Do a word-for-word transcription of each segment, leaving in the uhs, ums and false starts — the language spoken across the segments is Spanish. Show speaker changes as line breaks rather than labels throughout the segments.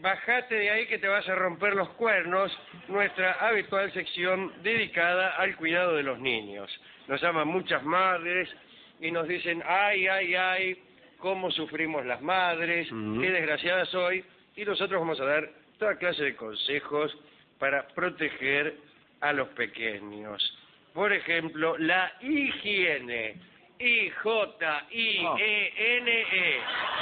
Bajate de ahí que te vas a romper los cuernos, nuestra habitual sección dedicada al cuidado de los niños. Nos llaman muchas madres y nos dicen, ay, ay, ay, cómo sufrimos las madres,
Uh-huh.
qué desgraciadas soy, y nosotros vamos a dar toda clase de consejos para proteger a los pequeños. Por ejemplo, la higiene, I J I E N E.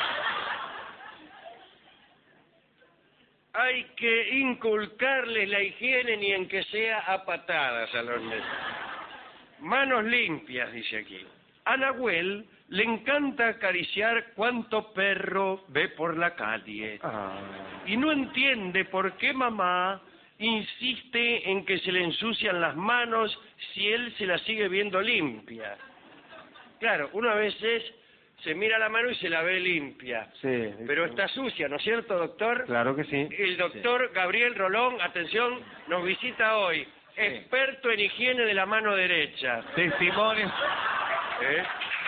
Hay que inculcarles la higiene ni en que sea a patadas a los niños. Manos limpias, dice aquí. A Nahuel le encanta acariciar cuanto perro ve por la calle.
Ah.
Y no entiende por qué mamá insiste en que se le ensucian las manos si él se las sigue viendo limpia. Claro, uno a veces se mira la mano y se la ve limpia.
Sí.
Pero está sucia, ¿no es cierto, doctor?
Claro que sí.
El doctor Gabriel Rolón, atención, nos visita hoy. Experto en higiene de la mano derecha.
Testimonio.
¿Eh?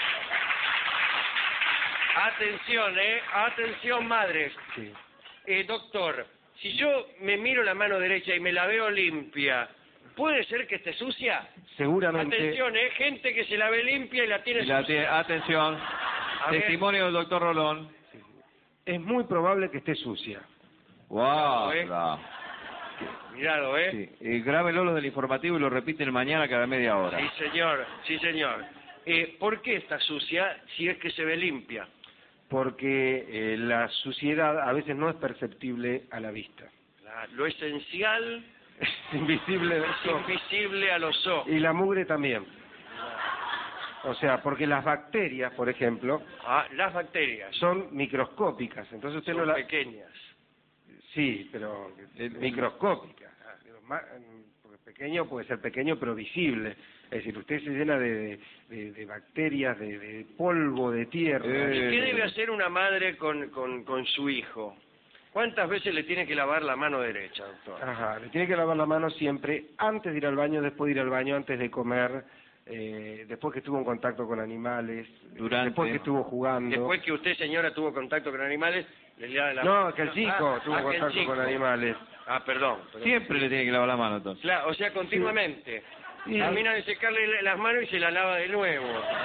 Atención, ¿eh? Atención, madres.
Sí.
Eh, doctor, si yo me miro la mano derecha y me la veo limpia, ¿puede ser que esté sucia?
Seguramente.
Atención, ¿eh? Gente que se la ve limpia y la tiene
Y la
sucia.
tie- atención.
A ver.
Testimonio del doctor Rolón.
Es muy probable que esté sucia.
Wow.
¿eh? Mirado, ¿eh?
Sí. Eh, grábelo los del informativo y lo repiten mañana cada media hora.
Sí, señor, sí, señor. Eh, ¿Por qué está sucia si es que se ve limpia?
Porque eh, la suciedad a veces no es perceptible a la vista.
La- lo esencial
Es invisible.
es invisible a los ojos.
Y la mugre también. O sea, porque las bacterias, por ejemplo,
Ah, las bacterias
son microscópicas. Entonces usted
son
no la...
pequeñas.
Sí, pero eh, microscópicas. Ah, digo, ma- porque pequeño puede ser pequeño, pero visible. Es decir, usted se llena de, de, de bacterias, de, de polvo, de tierra.
Eh.
¿Y qué debe hacer una madre con, con, con su hijo? ¿Cuántas veces le tiene que lavar la mano derecha, doctor?
Ajá, le tiene que lavar la mano siempre, antes de ir al baño, después de ir al baño, antes de comer, eh, después que estuvo en contacto con animales,
Durante.
después que estuvo jugando.
Después que usted, señora, tuvo contacto con animales, le lava la
No, que el chico
Ah,
tuvo
ah, que el
contacto
chico.
con animales.
Ah, perdón. perdón.
Siempre le tiene que lavar la mano, entonces.
Claro, o sea, continuamente.
Y-
Termina de secarle las manos y se la lava de nuevo.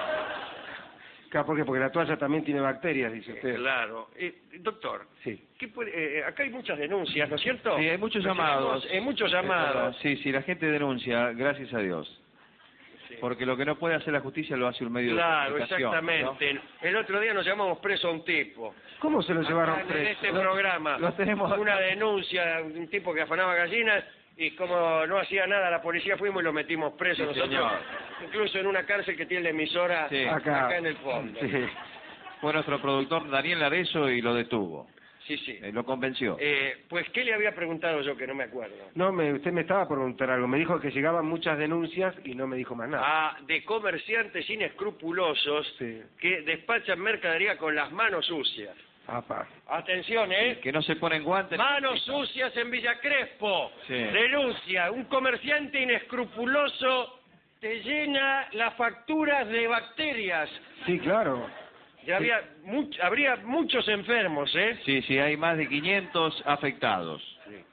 Claro, ¿por qué? Porque la toalla también tiene bacterias, dice
Eh,
usted.
Claro. Eh, doctor,
Sí.
¿qué puede- eh, acá hay muchas denuncias, ¿no es cierto?
Sí, hay muchos
Nos
llamados.
tenemos, eh, muchos llamados.
Sí, sí, la gente denuncia, gracias a Dios.
Sí.
Porque lo que no puede hacer la justicia lo hace un medio
Claro,
de comunicación.
exactamente. El otro día nos llamamos preso a un tipo.
¿Cómo se lo llevaron
Acá en
preso?
este
Lo-
programa.
lo tenemos acá.
Una denuncia de un tipo que afanaba gallinas y como no hacía nada la policía fuimos y lo metimos preso
Sí,
nosotros.
señor.
Incluso en una cárcel que tiene la emisora
Sí.
acá.
Acá.
en el fondo.
Sí.
Fue nuestro productor Daniel Larezo y lo detuvo.
Sí, sí.
Eh, lo convenció.
Eh, pues, ¿qué le había preguntado yo que no me acuerdo?
No, me, usted me estaba por preguntar algo. Me dijo que llegaban muchas denuncias y no me dijo más nada.
Ah, de comerciantes inescrupulosos
Sí.
que despachan mercadería con las manos sucias.
Apa.
Atención, ¿eh?
Que no se ponen guantes.
Manos sucias en Villa Crespo.
Sí.
Denuncia. Un comerciante inescrupuloso te llena las facturas de bacterias.
Sí, claro.
Ya había much- habría muchos enfermos, ¿eh?
Sí, sí, hay más de quinientos afectados.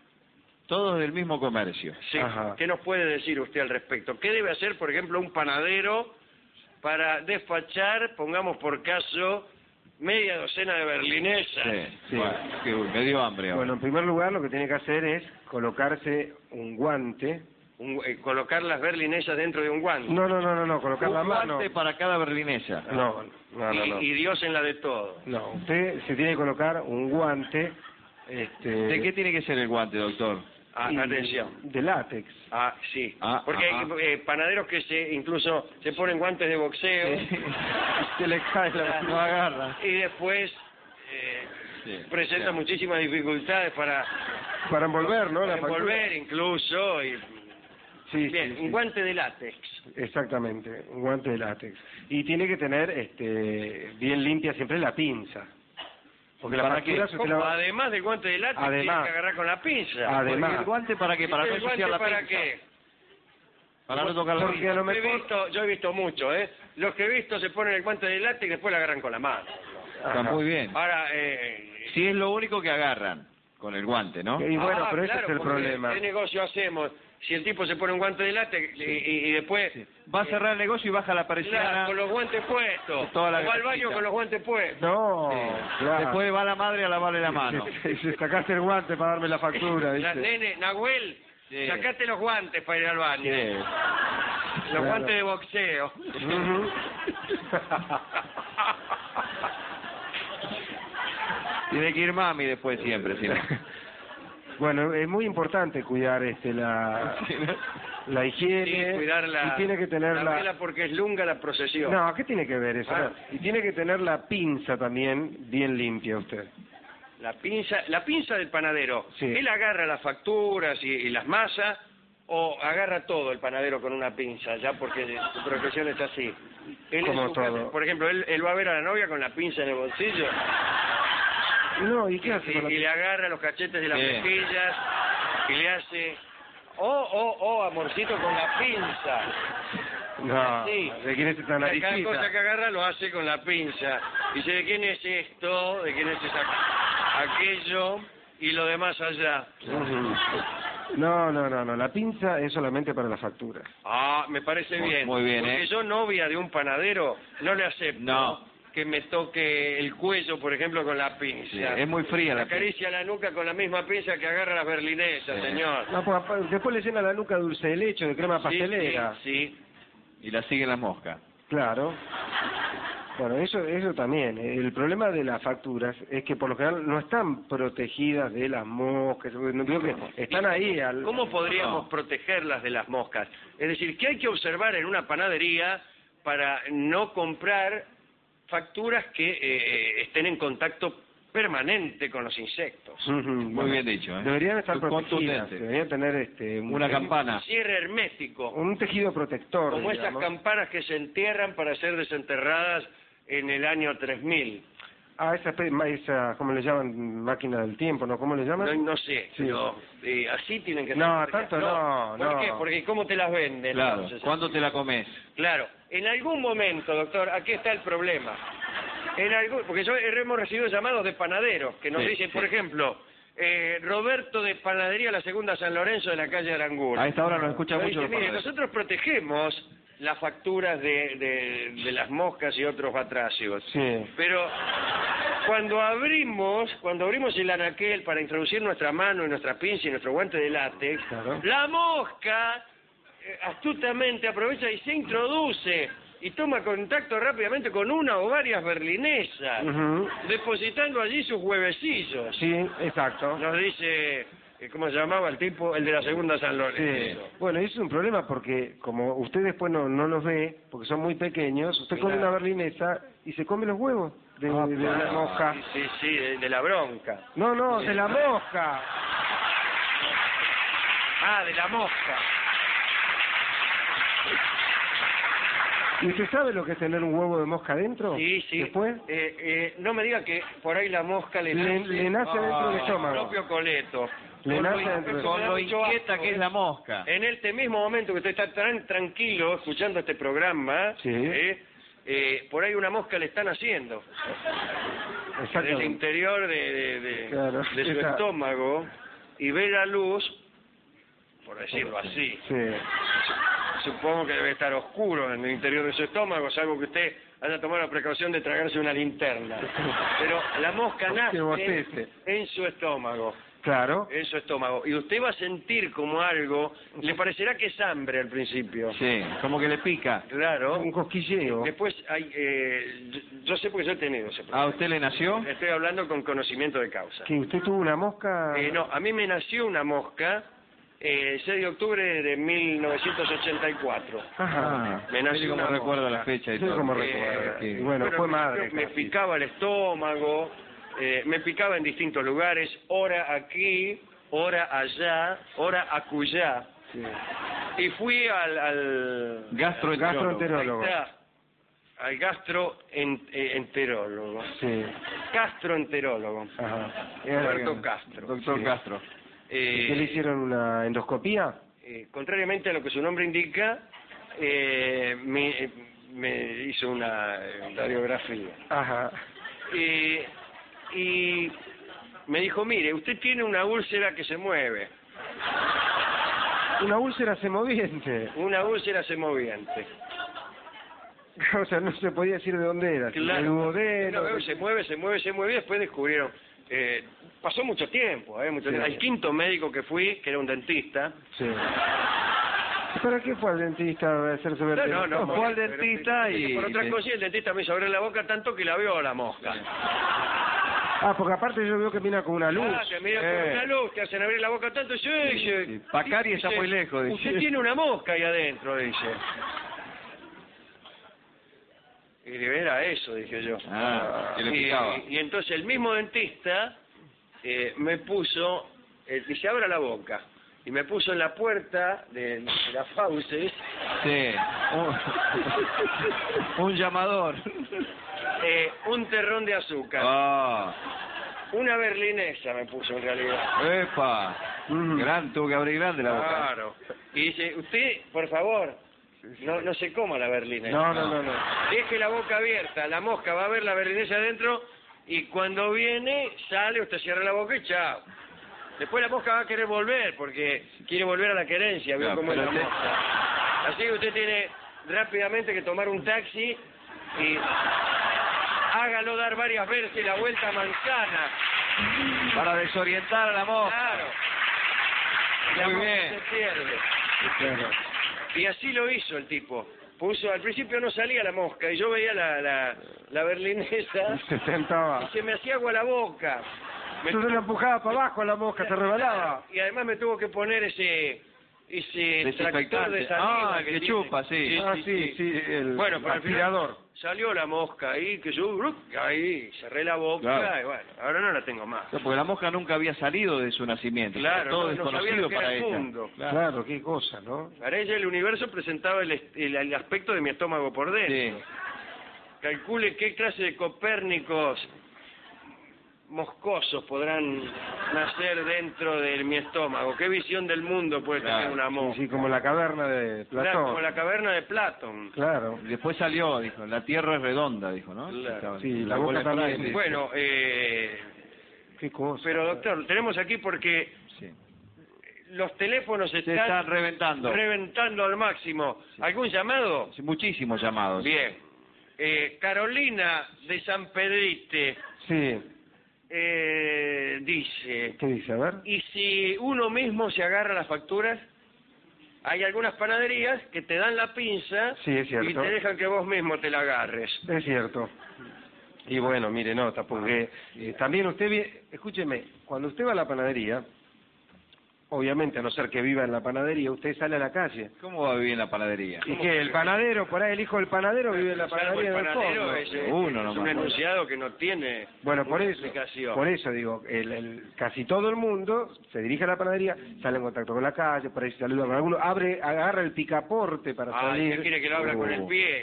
Todos del mismo comercio.
Sí.
Ajá.
¿Qué nos puede decir usted al respecto? ¿Qué debe hacer, por ejemplo, un panadero para despachar, pongamos por caso, media docena de berlinesas?
Sí,
Sí.
Bueno, que me dio hambre ahora.
Bueno, en primer lugar lo que tiene que hacer es colocarse un guante.
Un- eh, colocar las berlinesas dentro de un guante.
No, no, no, no, no, colocar
un
la mano.
guante para cada berlinesa.
No, no, no, no.
Y, y Dios en la de todo.
No, usted se tiene que colocar un guante. Este,
¿De qué tiene que ser el guante, doctor?
Ah,
y-
atención.
De látex.
Ah, sí.
Ah,
Porque
ah,
hay eh, panaderos que se incluso se ponen guantes de boxeo
Se le cae la
No agarra.
y después eh,
Sí,
presenta
sí.
muchísimas dificultades para,
Para envolver, ¿no?
para
La factura.
envolver incluso. Y,
Sí,
bien,
sí, sí.
un guante de látex.
Exactamente, un guante de látex. Y tiene que tener este, bien limpia siempre la pinza. Porque la
¿Para qué?
factura, si usted
¿Cómo?
la va-
Además del guante de látex,
Además.
tiene que agarrar con la pinza.
Además.
¿Y el guante para qué? Para no
¿El guante
ensuciar la
para
pinza.
qué?
Para no tocar la
Porque
pinza.
a lo
Yo he
mejor...
visto, yo he visto mucho, ¿eh? Los que he visto se ponen el guante de látex y después la agarran con la mano.
Está
Ajá.
muy bien.
Ahora, eh,
Si es lo único que agarran. con el guante, ¿no?
Y bueno,
Ah,
pero ese
claro,
es el
porque
problema.
¿qué negocio hacemos? Si el tipo se pone un guante de látex y, y- y después...
Va a cerrar el negocio y baja la
Claro,
persiana.
con los guantes puestos.
Toda la
o va al baño
grasita.
con los guantes puestos.
No,
Sí.
claro.
Después va la madre a lavarle la mano.
Se, se sacaste el guante para darme la factura,
La-
¿viste?
nene, Nahuel,
Sí.
sacate los guantes para ir al baño.
Sí.
Los
Claro.
guantes de boxeo.
Ujú.
Tiene que ir mami después siempre, si no.
Bueno, es muy importante cuidar este la la higiene
Sí, cuidar la,
y tiene que tener
la
la,
vela porque es lunga la procesión.
no, ¿qué tiene que ver eso?
Ah.
No. Y tiene que tener la pinza también bien limpia usted.
La pinza, la pinza del panadero.
Sí.
Él agarra las facturas y, y las masas o agarra todo el panadero con una pinza, ya porque su profesión es así. Él en
Como
su
todo.
casa, por ejemplo, él, él va a ver a la novia con la pinza en el bolsillo
No, ¿y
y,
qué hace con la
y le agarra los cachetes de las
Sí.
mejillas y le hace, oh, oh, oh, amorcito con la pinza.
No,
Sí.
¿de quién es esta
Cada
naricita?
cosa que agarra lo hace con la pinza. Dice, ¿de quién es esto? ¿De quién es esa- aquello? Y lo demás allá.
Ujú. No, no, no, no, la pinza es solamente para las facturas.
Ah, me parece
Muy-
bien.
muy bien,
Porque
¿eh?
yo, novia de un panadero, no le acepto
No.
que me toque el cuello, por ejemplo, con la pinza.
Sí, es muy fría la
Acaricia la nuca con la misma pinza que agarra las berlinesas,
Sí.
señor.
No, pues, apa- después le llena la nuca de dulce de leche, de crema
Sí,
pastelera.
sí, sí.
Y la sigue la mosca.
Claro. Bueno, eso eso también. El problema de las facturas es que por lo general no están protegidas de las moscas. No digo que están ahí. Al...
¿Cómo podríamos
No.
protegerlas de las moscas? Es decir, ¿qué hay que observar en una panadería para no comprar facturas que eh, estén en contacto permanente con los insectos?
Ujú,
Muy
bueno.
bien dicho, ¿eh?
Deberían estar
Contundente.
protegidas. Deberían tener este un,
Una
un-
campana.
Cierre hermético,
un tejido protector.
como esas
digamos.
campanas que se entierran para ser desenterradas en el año tres mil.
Ah, esa, pe- ma- esa, ¿cómo le llaman? Máquina del tiempo, ¿no? ¿Cómo le llaman?
No, no sé,
Sí.
pero eh, así tienen que ser.
No,
protegidas.
tanto no,
¿Por
no.
qué? Porque ¿cómo te las venden?
Claro.
entonces?
¿Cuándo te la comes?
Claro, en algún momento, doctor, aquí está el problema. En algún, porque yo hemos recibido llamados de panaderos que nos
Sí,
dicen,
sí.
por ejemplo, eh, Roberto de Panadería La Segunda San Lorenzo de la calle Aranguren.
A esta hora nos escucha
Nos
mucho
dice,
los
mire,
panaderos.
nosotros protegemos las facturas de, de, de las moscas y otros batracios.
Sí.
Pero cuando abrimos, cuando abrimos el anaquel para introducir nuestra mano y nuestra pinza y nuestro guante de látex,
Claro.
la mosca eh, astutamente aprovecha y se introduce y toma contacto rápidamente con una o varias berlinesas,
Ujú.
depositando allí sus huevecillos.
Sí, exacto.
Nos dice, eh, ¿cómo se llamaba el tipo? El de la segunda San
Sí.
Lorenzo.
Bueno, eso es un problema porque como usted después no, no los ve, porque son muy pequeños, usted come
Claro.
una berlinesa y se come los huevos de, de la mosca.
Sí, sí, sí, de, de la bronca.
No, no, de la mosca.
Ah, de la mosca.
¿Y usted sabe lo que es tener un huevo de mosca dentro?
Sí, sí.
Después
Eh, eh, no me diga que por ahí la mosca le
le,
nace,
le nace dentro del
el
estómago.
propio coleto.
Le
Con lo
nace
in-
dentro del-
eso me
Con
da
lo
mucho
inquieta
asco,
que es
¿eh?
la mosca.
En este mismo momento que usted está tan tranquilo escuchando este programa,
Sí.
¿eh? Eh, por ahí una mosca le están haciendo. En el
Exactamente.
interior de, de, de-
Claro.
de su
Esa-
estómago y ve la luz, por decirlo así.
Sí.
Supongo que debe estar oscuro en el interior de su estómago, salvo que usted haya tomado la precaución de tragarse una linterna. Pero la mosca
Que
nace
bostece.
en su estómago,
Claro.
en su estómago. Y usted va a sentir como algo, le parecerá que es hambre al principio.
Sí, como que le pica.
Claro.
Un cosquilleo.
Después hay, eh, yo, yo sé porque yo he tenido ese problema.
¿A usted le nació?
Estoy hablando con conocimiento de causa.
¿Que usted tuvo una mosca?
Eh, no, a mí me nació una mosca eh, el seis de octubre de mil novecientos ochenta y cuatro.
Ajá.
Me nació
Mire cómo
una
recuerda
mosca.
la fecha y
Sí,
todo.
como
Eh,
recuerda.
que-
Y bueno, fue
me-
madre.
Me
casi.
picaba el estómago, eh, me picaba en distintos lugares, hora aquí, hora allá, hora acullá.
Sí.
Y fui al... al
Gastroenterólogo.
Gastroenterólogo.
ahí está, al gastroenterólogo.
Sí.
Gastroenterólogo.
Ajá.
Roberto Castro.
Doctor
Sí.
Castro.
Eh,
¿Qué le hicieron una endoscopía?
eh, contrariamente a lo que su nombre indica, eh, me, eh, me hizo una eh, radiografía.
Ajá.
Eh, y me dijo, mire, usted tiene una úlcera que se mueve.
Una úlcera semoviente.
Una úlcera semoviente.
O sea, no se podía decir de dónde era.
Claro.
El duodeno,
No, se mueve, se mueve, se mueve, y después descubrieron... Eh, pasó mucho tiempo, ¿eh? Mucho
Sí.
tiempo. Al quinto médico que fui, que era un dentista...
Sí. ¿Para qué fue al dentista a hacerse ver?
No, no, no.
Fue
por-
al dentista
pero-
y-
Por otra
y-
cosa, y el dentista me hizo abrir la boca tanto que la vio la mosca.
Ah, porque aparte yo veo que mira con una luz.
Ah, que mira
Eh.
con una luz, te hacen abrir la boca tanto, y dice, dice,
Sí, Pacari está
dice,
muy lejos, dice.
Usted tiene una mosca ahí adentro, dice. Y era eso, dije yo.
Ah, que le picaba.
y, y entonces el mismo dentista eh, me puso, eh, dice, abra la boca. Y me puso en la puerta de, de la fauces
Sí. Un, un llamador.
eh, un terrón de azúcar.
Ah.
Una berlinesa me puso en realidad.
Epa.
Mm.
Gran, tuvo que abrir grande la boca.
Claro. Y dice, usted, por favor, no, no se coma la berlinesa.
No, no, no, no.
Deje la boca abierta, la mosca va a ver la berlinesa adentro y cuando viene, sale, usted cierra la boca y chao. Después la mosca va a querer volver porque quiere volver a la querencia, vio
Claro,
cómo es la
pero te-
mosca. Así que usted tiene rápidamente que tomar un taxi y hágalo dar varias veces la vuelta a manzana.
Para desorientar a la mosca.
Claro. La
Muy
mosca
bien.
se pierde.
Claro.
Y así lo hizo el tipo. Puso, al principio no salía la mosca y yo veía la, la, la berlinesa
Se
y
sentaba.
se me hacía agua la boca. Me
Entonces
tuvo-
la empujaba para abajo la mosca, se rebalaba.
Y además me tuvo que poner ese ese tractor de
Desinfectante.
saliva
Ah, que
tiene.
chupa, sí.
Ah, sí, sí, el
Bueno, pero al final
aspirador.
salió la mosca ahí, que yo ¡rup! Ahí cerré la boca
Claro.
y bueno, ahora no la tengo más.
No, porque la mosca nunca había salido de su nacimiento.
Claro,
todo
no, no sabía
desconocido
lo que era
para
el
ella.
mundo.
Claro. qué cosa, ¿no?
Para ella el universo presentaba el, est- el, el aspecto de mi estómago por dentro.
Sí.
Calcule qué clase de Copérnicos moscosos podrán nacer dentro de mi estómago. ¿Qué visión del mundo puede
Claro,
tener una
Sí,
mosca?
sí, como la caverna de
Claro,
Platón.
como la caverna de Platón.
Claro.
Y después salió, dijo, la tierra es redonda, dijo, ¿no?
Claro.
Estaba-
Sí, la boca
bola de
también.
Braille.
Bueno, eh,
Qué cosa.
pero doctor, tenemos aquí porque
Sí.
los teléfonos
Se
están,
están reventando.
reventando al máximo. ¿Algún llamado?
Sí, muchísimos llamados.
Bien. Eh, Carolina de San Pedrite
Sí.
eh, dice...
¿Qué dice? A ver.
Y si uno mismo se agarra las facturas, hay algunas panaderías que te dan la pinza
Sí, es cierto.
y te dejan que vos mismo te la agarres.
Es cierto. Y bueno, mire, no, porque eh, también usted, vi- escúcheme, cuando usted va a la panadería, obviamente, a no ser que viva en la panadería, usted sale a la calle.
¿Cómo va a vivir en la panadería?
Y que el panadero, por ahí el hijo del panadero vive en la
Salvo el
panadería del
panadero
fondo.
es, eh,
Uno
es
nomás.
un enunciado que no tiene
Bueno, por
una
eso,
explicación.
por eso digo, el, el- casi todo el mundo se dirige a la panadería, sale en contacto con la calle, por ahí se saluda con alguno, abre, agarra el picaporte para
Ah,
salir.
¿qué quiere que lo habla con el
Uh.
pie?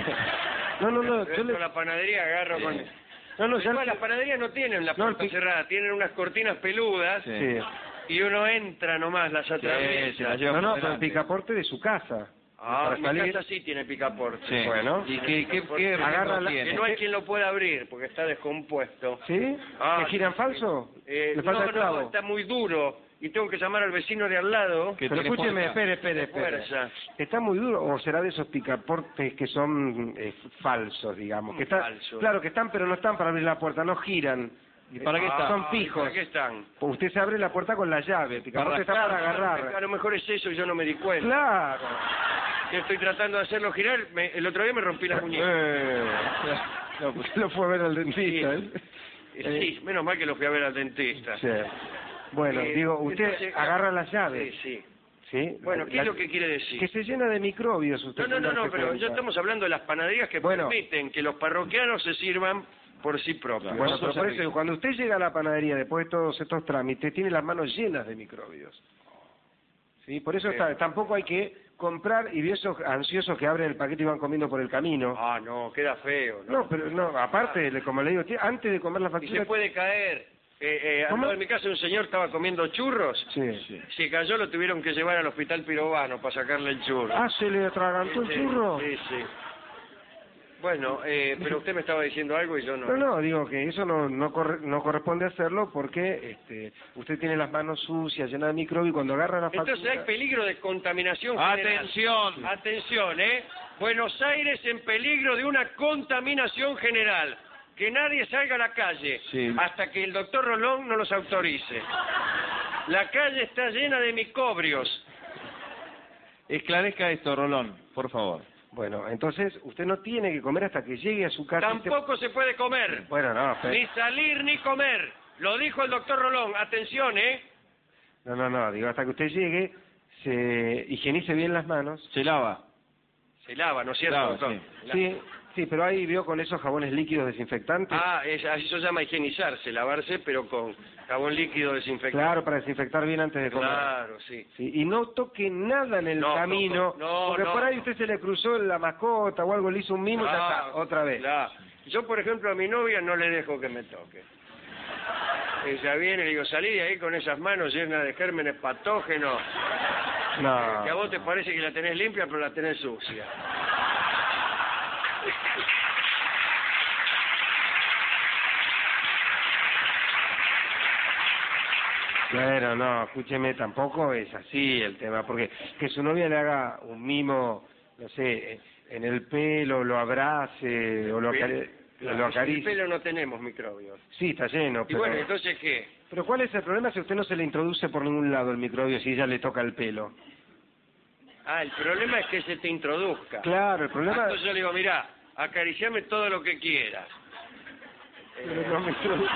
No, no, no, yo
Dentro
le-
de la panadería agarro con...
no, no, ya
Igual las panaderías no tienen la
No, el
puerta
pi-
cerrada, tienen unas cortinas peludas
Sí.
sí.
y uno entra nomás, las atraviesa.
se la lleva
No, no,
por
pero el
delante.
picaporte de su casa.
Ah,
para
mi
salir.
casa sí tiene picaporte.
Sí.
Bueno.
¿Y qué, qué, qué
Agarra
riesgo
la-
Que
tiene?
no hay quien lo pueda abrir porque está descompuesto.
¿Sí?
Ah,
¿Que giran falso?
Eh,
¿Le falta
no,
el clavo?
no, está muy duro y tengo que llamar al vecino de al lado.
Que
Pero
tiene
escúcheme,
fuerza.
espere, espere, espere.
Fuerza.
¿Está muy duro o será de esos picaportes que son eh, falsos, digamos? Que están,
Falsos.
Claro que están, pero no están para abrir la puerta, no giran.
¿Y para qué
Ah,
está?
Son fijos.
¿Para qué están?
Pues usted se abre la puerta con la llave, el picaporte está para
A
agarrar.
lo mejor es eso y yo no me di cuenta.
Claro.
Que estoy tratando de hacerlo girar. me- el otro día me rompí la muñeca.
Eh, no, pues usted lo fue a ver al dentista, ¿eh?
Eh, Sí, menos mal que lo fui a ver al dentista.
Sí. Bueno,
Eh,
digo, usted
entonces,
agarra la llave.
Sí, sí.
¿Sí?
Bueno, ¿qué
La-
es lo que quiere decir?
Que se llena de microbios usted.
No, no,
sin
no, no,
darse
pero
cuenta.
ya estamos hablando de las panaderías que
Bueno.
permiten que los parroquianos se sirvan por sí propios.
Bueno, pero
Eso
por
es
eso, cuando usted llega a la panadería después de todos estos trámites, tiene las manos llenas de microbios. ¿Sí? Por eso
Sí.
está- tampoco hay que comprar y de esos ansiosos que abren el paquete y van comiendo por el camino.
Ah, no, queda feo. No,
No, pero no, aparte, le- como le digo, tí- antes de comer la
Y
factura...
se puede caer. Eh, eh, al
¿Cómo?
lado de mi casa un señor estaba comiendo churros.
Sí.
Se cayó, lo tuvieron que llevar al hospital pirobano para sacarle el churro.
Ah, ¿se le atragantó el
Sí,
churro?
Sí, sí. Bueno, eh, pero usted me estaba diciendo algo y yo no...
No, no, digo que eso no no, corre, no corresponde hacerlo porque este, usted tiene las manos sucias, llenas de microbios, y cuando agarra la factura...
Entonces hay peligro de contaminación general.
Atención.
Atención, ¿eh? Buenos Aires en peligro de una contaminación general. Que nadie salga a la calle
Sí.
hasta que el doctor Rolón no los autorice. La calle está llena de microbios.
Esclarezca esto, Rolón, por favor.
Bueno, entonces usted no tiene que comer hasta que llegue a su casa. y
Tampoco se puede comer.
te- Bueno, no, pero...
Ni salir ni comer. Lo dijo el doctor Rolón. Atención, ¿eh?
No, no, no, digo, hasta que usted llegue, se higienice bien las manos.
Se lava.
Se lava, ¿no es cierto,
Lava,
doctor?
sí.
La-
Sí, sí, pero ahí vio con esos jabones líquidos desinfectantes.
Ah, es, eso se llama higienizarse, lavarse, pero con jabón líquido desinfectante.
Claro, para desinfectar bien antes de comer.
Claro, sí.
Sí, y no toque nada en el
No,
camino,
no, no,
porque
no.
por ahí usted se le cruzó la mascota o algo, le hizo un mimo y ya
Ah,
está, otra vez.
claro. Yo, por ejemplo, a mi novia no le dejo que me toque. Ella viene y le digo, salí de ahí con esas manos llenas de gérmenes patógenos,
No.
que a vos te parece que la tenés limpia, pero la tenés sucia.
Bueno, no, escúcheme, tampoco es así el tema, porque que su novia le haga un mimo, no sé, en el pelo, lo abrace o lo, acare-
Claro,
lo
en el
acaricie.
pelo no tenemos microbios.
Sí, está lleno,
Y
pero...
bueno, entonces, ¿qué?
Pero ¿cuál es el problema si usted no se le introduce por ningún lado el microbio si ella le toca el pelo?
Ah, el problema es que se te introduzca.
Claro, el problema...
Entonces yo le digo, mirá, acariciame todo lo que quieras.
Pero no me introduce.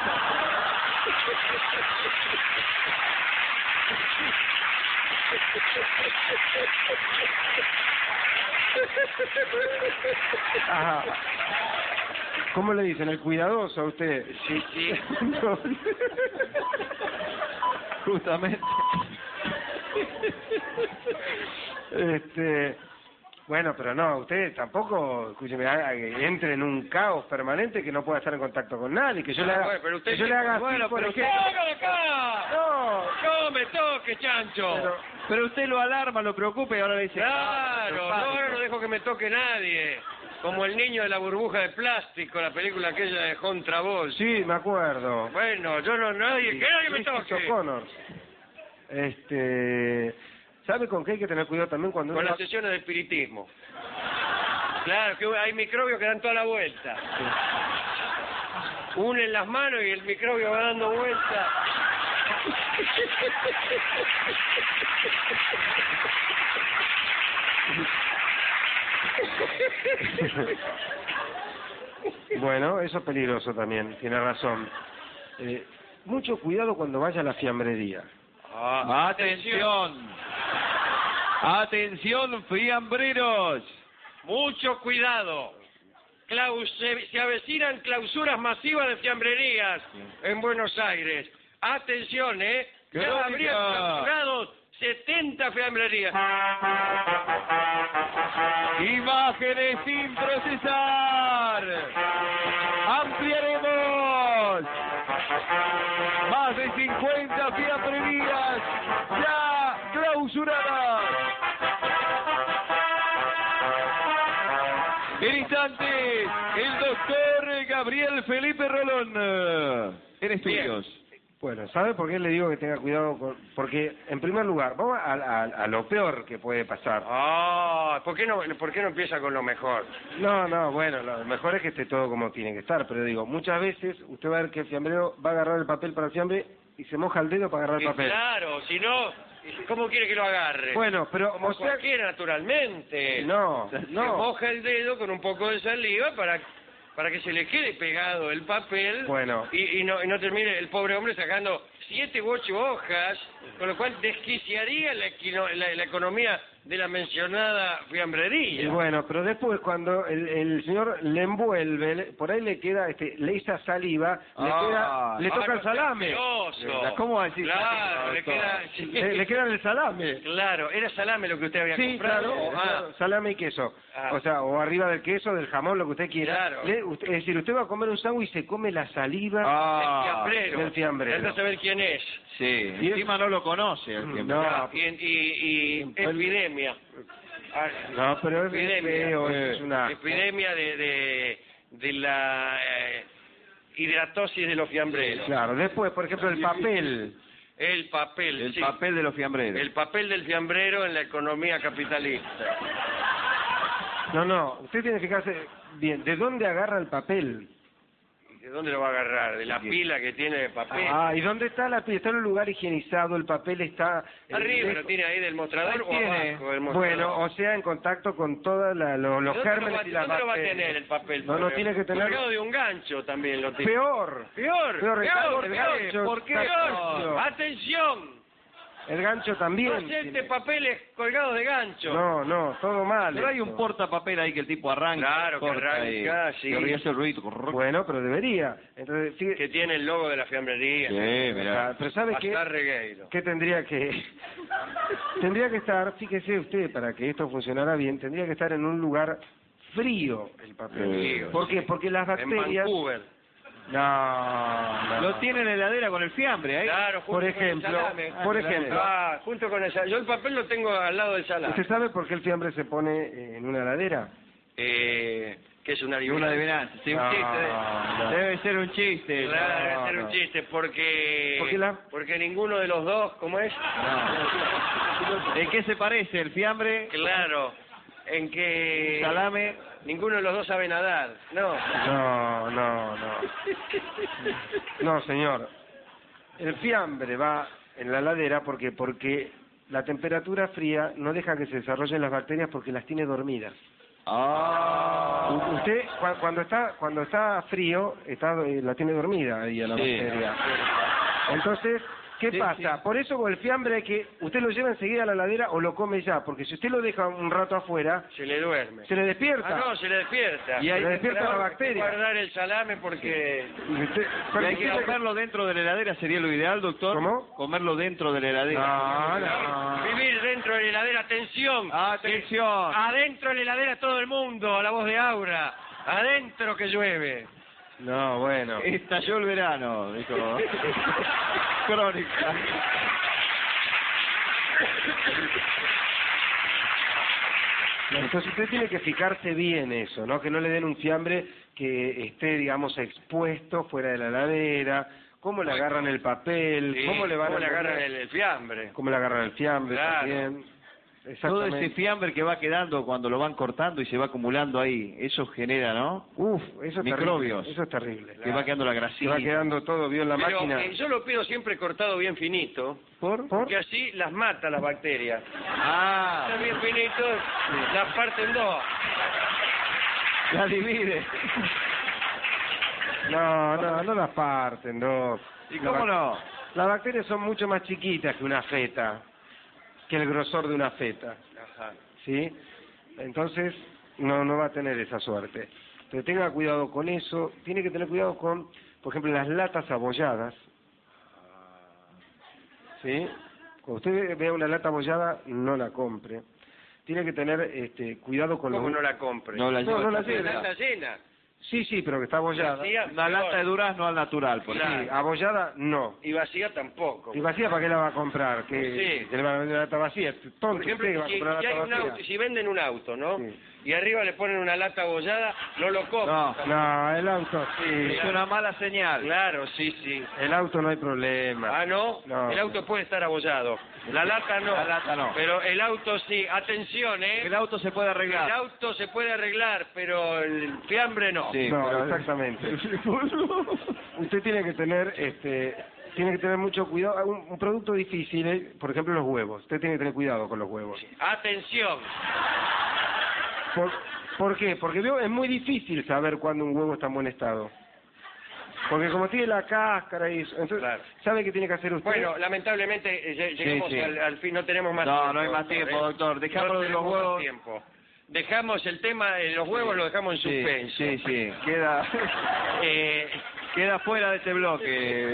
Ajá. ¿Cómo le dicen? ¿El cuidadoso a usted?
Sí, sí.
No.
Justamente.
Este, bueno, pero no, usted tampoco, escúcheme, haga que entre en un caos permanente que no pueda estar en contacto con nadie, que yo le
Ah,
haga,
bueno, pero usted
que yo
dice,
le haga así,
bueno,
por
pero usted...
ejemplo.
¡Salga de acá!
No,
¡No me toque, chancho!
pero,
Pero usted lo alarma, lo preocupa y ahora le dice...
Claro, no,
"Ah,
ahora no dejo que me toque nadie. Como el niño de la burbuja de plástico, la película aquella de John Travolta.
sí, me acuerdo.
Bueno, yo no, nadie, que nadie me
Christopher
toque.
Connors. Este, ¿sabe con qué hay que tener cuidado también cuando
Con
uno...
las sesiones de espiritismo. Claro, que hay microbios que dan toda la vuelta. Unen las manos y el microbio va dando vuelta.
Bueno, eso es peligroso también, tiene razón. Eh, mucho cuidado cuando vaya a la fiambrería.
Ah,
Atención. Atención, fiambreros.
mucho cuidado. Claus- se, se avecinan clausuras masivas de fiambrerías en Buenos Aires. Atención, ¿eh? Ya
Crónica.
habrían clausurado setenta fiambrerías.
Imágenes sin procesar. Ampliaremos. Más de cincuenta fiambrerías ya clausuradas. En instantes, el doctor Gabriel Felipe Rolón. En estudios.
Bueno, ¿sabe por qué le digo que tenga cuidado? Con... Porque, en primer lugar, vamos a, a- a lo peor que puede pasar.
Ah, ¿por qué no, por qué no empieza con lo mejor?
No, no, bueno, lo mejor es que esté todo como tiene que estar, pero digo, muchas veces usted va a ver que el fiambrero va a agarrar el papel para el fiambre y se moja el dedo para agarrar
Y
el papel.
claro, si no, ¿cómo quiere que lo agarre?
Bueno, pero,
Como
o sea,
cualquiera, naturalmente.
no,
Se
no.
moja el dedo con un poco de saliva para para que se le quede pegado el papel.
Bueno.
y, y no y no termine el pobre hombre sacando siete u ocho hojas, con lo cual desquiciaría la, equino- la, la economía de la mencionada fiambrería.
Y bueno, pero después cuando el, el señor le envuelve, le- por ahí le queda, este, le esa saliva, le,
Ah,
queda, le
Ah,
toca
no,
el salame.
asqueroso.
¿Cómo va a decir?
Claro, le queda...
Le, le queda el salame.
Claro, era salame lo que usted había
Sí,
comprado.
claro,
Ah,
claro, salame y queso.
Ah.
O sea, o arriba del queso, del jamón, lo que usted quiera.
Claro.
Le- usted- es decir, usted va a comer un sándwich y se come la saliva.
el
Ah,
fiambrero.
del fiambrero.
Anda a saber quién es.
sí. Encima no lo conoce el tiempo.
No.
Ah, y, y, y epidemia. Ah,
No, pero es
epidemia,
feo, es una...
epidemia de, de, de la eh, hidratosis de los fiambreros.
Claro, después, por ejemplo, el papel.
El papel,
El
sí.
papel de los fiambreros.
El papel del fiambrero en la economía capitalista.
No, no, usted tiene que fijarse bien, ¿de dónde agarra el papel?
¿De dónde lo va a agarrar? ¿De la pila que tiene de papel?
Ah, ¿y dónde está la pila? Está en un lugar higienizado, el papel está... eh,
¿Arriba
lejos.
lo tiene ahí del mostrador
Ahí
o
tiene.
abajo del mostrador?
Bueno, o sea, en contacto con todos los
¿Dónde lo
gérmenes
va,
y las
¿dónde lo va a
bacterias.
tener el papel?
No, no
Porque
tiene que tener...
colgado de un gancho también lo tiene.
Peor.
Peor,
Peor, el
peor,
el
peor.
gancho.
¿Por qué?
Peor.
¡Atención!
El gancho
No
también.
acepte
tiene-
papeles colgados de gancho.
No, no, todo mal.
Pero hay
esto.
un portapapel ahí que el tipo arranca.
Claro, que
corta
arranca,
y-
sí.
que hace el ruido.
Bueno, pero debería. Entonces, fíjate-
Que tiene el logo de la fiambrería.
Sí, mirá.
Ah, pero ¿sabe qué?
Pasar regueiro.
¿Qué tendría que...? Tendría que estar, fíjese usted, para que esto funcionara bien, tendría que estar en un lugar frío el papel.
Frío,
¿Por qué? Porque las
En
bacterias...
Vancouver.
No, no.
Lo tiene en la heladera con el fiambre ahí.
Claro, junto
Por
con
ejemplo,
el salame.
por
Ah,
ejemplo,
Ah, junto con el salame. Yo el papel lo tengo al lado del salame.
¿usted sabe por qué el fiambre se pone eh, en una heladera?
Eh, que es una
Y una
adivinanza.
adivinanza. Sí, un
No,
chiste.
no.
Debe ser un chiste.
Claro,
No,
debe ser
no.
un chiste, porque...
Porque la-
porque ninguno de los dos, ¿cómo es?
No. ¿En qué se parece el fiambre?
Claro, en que...
Salame.
Ninguno de los dos sabe nadar. No.
No, no, no. No, señor. El fiambre va en la heladera porque porque la temperatura fría no deja que se desarrollen las bacterias porque las tiene dormidas.
Ah.
U- Usted cua- cuando está cuando está frío está eh, la tiene dormida ahí a la
Sí.
bacteria. Entonces, ¿qué
Sí,
pasa?
sí.
Por eso con el fiambre hay que usted lo lleva enseguida a la heladera o lo come ya, porque si usted lo deja un rato afuera,
Se le duerme.
se le despierta.
Ah, no, se le despierta.
Y ahí se despierta la
Hay que
bacteria.
guardar el salame porque...
Y usted-
Y hay que
usted-
comerlo dentro de la heladera, sería lo ideal, doctor.
¿Cómo?
Comerlo dentro de la heladera.
No, no.
Vivir dentro de la heladera, atención.
Atención.
Adentro de la heladera todo el mundo, a la voz de Aura. Adentro que llueve.
No, bueno.
Estalló el verano, dijo. Crónica.
Entonces usted tiene que fijarse bien eso, ¿no? Que no le den un fiambre que esté, digamos, expuesto fuera de la heladera. ¿Cómo le agarran el papel?
Sí,
¿Cómo le van a
le agarran
poner-
el, el fiambre?
¿Cómo le agarran el fiambre
Claro.
también?
Todo
Exactamente.
ese fiambre que va quedando cuando lo van cortando y se va acumulando ahí, eso genera, ¿no?
Uf, eso es
Microbios.
terrible. Eso es terrible.
Que va quedando la
Se
grasita.
va quedando todo, vio en la
Pero
máquina.
eh, yo lo pido siempre cortado bien finito,
¿Por? ¿Por?
porque así las mata las bacterias.
Ah,
Está bien finito, las parte en dos.
la divide.
No, no, no las parten, no.
¿Y cómo no?
Las bacterias son mucho más chiquitas que una feta, que el grosor de una feta.
Ajá.
¿Sí? Entonces, no, no va a tener esa suerte. Pero tenga cuidado con eso. Tiene que tener cuidado con, por ejemplo, las latas abolladas. ¿Sí? Cuando usted vea una lata abollada, no la compre. Tiene que tener este, cuidado con
¿Cómo
los...
no la compre?
No la
No,
lleva.
no la
La
lleve.
lata llena.
Sí, sí, pero que está abollada.
Vacía,
Una lata de
peor.
durazno al natural, por
Claro.
ejemplo.
Sí, abollada, no.
Y vacía tampoco.
¿Y vacía para qué la va a comprar? ¿Que,
Sí.
que le van a vender una lata vacía? Tonto,
Por
usted
ejemplo,
que va a
si,
comprar
si hay
lata
un
vacía.
auto, si venden un auto, ¿no?
Sí.
Y arriba le ponen una lata abollada, no lo compran.
No.
No, el auto sí.
Es una mala señal.
Claro, sí, sí.
El auto no hay problema.
Ah, ¿no?
No.
El auto puede estar abollado. La lata no.
La lata no.
Pero el auto sí. Atención, ¿eh?
El auto se puede
El
arreglar.
auto se puede arreglar, pero el fiambre no.
Sí,
No,
pero-
exactamente. Usted tiene que tener, este, tiene que tener mucho cuidado. Un, un producto difícil, eh, por ejemplo, los huevos. Usted tiene que tener cuidado con los huevos.
Atención.
¿Por, ¿por qué? Porque veo, es muy difícil saber cuándo un huevo está en buen estado. Porque como tiene la cáscara y eso, entonces,
Claro.
¿sabe qué tiene que hacer usted?
Bueno, lamentablemente eh, lle- llegamos
sí.
Al, al fin, no tenemos más
No,
tiempo.
no hay más tiempo,
¿eh?
doctor. Dejamos
No
de los
tenemos más
huevos.
tiempo. Dejamos el tema de los huevos, lo dejamos en
Sí,
suspenso.
sí, sí. Queda,
Eh,
queda fuera de este bloque.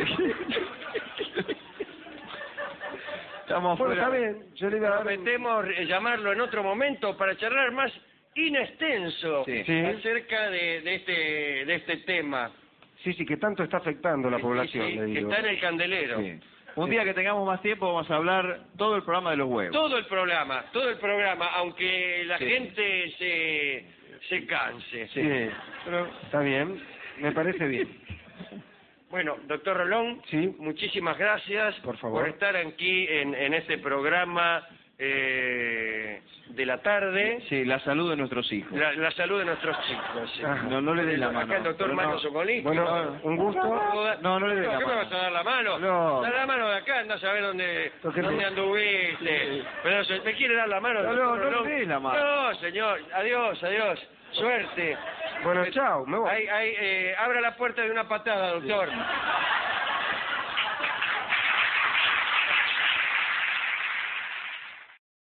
Estamos
Bueno, está
fuera.
bien, yo le iba a dar... un-
prometemos eh, llamarlo en otro momento para charlar más inextenso
Sí.
Sí.
acerca de, de este de este tema.
Sí, sí, que tanto está afectando a la
Sí,
población,
sí,
le
que
digo.
está en el candelero.
Sí. Un día que tengamos más tiempo vamos a hablar todo el programa de los huevos.
Todo el programa, todo el programa, aunque la
Sí.
gente se, se canse.
Sí, pero está bien, me parece bien.
Bueno, doctor Rolón,
Sí.
muchísimas gracias
Por favor.
estar aquí en, en este programa eh, de la tarde.
Sí, la salud de nuestros hijos.
La, la salud de nuestros chicos. sí.
Ah.
No, no le des la mano.
Acá el doctor
Pero
Marco
no.
Socolí.
Bueno, un gusto.
No, no le des la
¿Qué me
mano.
vas a dar la mano?
No.
Dar la mano de acá, anda a saber dónde,
Porque
dónde
me-
anduviste. Pero se- me quiere dar la mano.
No,
doctor
no, no
Rolón?
le des la mano.
No, señor. Adiós, adiós. Suerte.
Bueno, chao, me voy.
Ahí, ahí, eh, abra la puerta de una patada, doctor.